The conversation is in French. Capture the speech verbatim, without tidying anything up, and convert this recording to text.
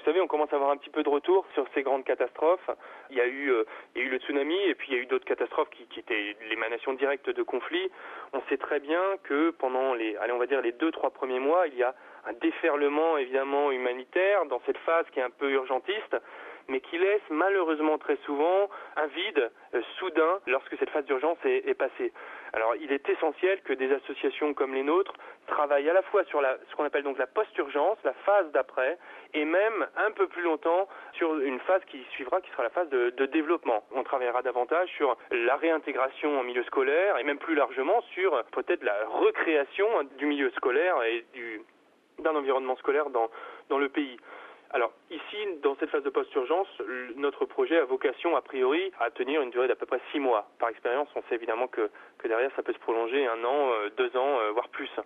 Vous savez, on commence à avoir un petit peu de retour sur ces grandes catastrophes. Il y a eu, euh, il y a eu le tsunami et puis il y a eu d'autres catastrophes qui, qui étaient l'émanation directe de conflits. On sait très bien que pendant les, allez, on va dire les deux, trois premiers mois, il y a un déferlement évidemment humanitaire dans cette phase qui est un peu urgentiste, mais qui laisse malheureusement très souvent un vide euh, soudain lorsque cette phase d'urgence est, est passée. Alors il est essentiel que des associations comme les nôtres travaillent à la fois sur la, ce qu'on appelle donc la post-urgence, la phase d'après, et même un peu plus longtemps sur une phase qui suivra, qui sera la phase de, de développement. On travaillera davantage sur la réintégration en milieu scolaire et même plus largement sur peut-être la recréation du milieu scolaire et du, d'un environnement scolaire dans, dans le pays. Alors ici, dans cette phase de post-urgence, notre projet a vocation a priori à tenir une durée d'à peu près six mois. Par expérience, on sait évidemment que, que derrière ça peut se prolonger un an, deux ans, voire plus.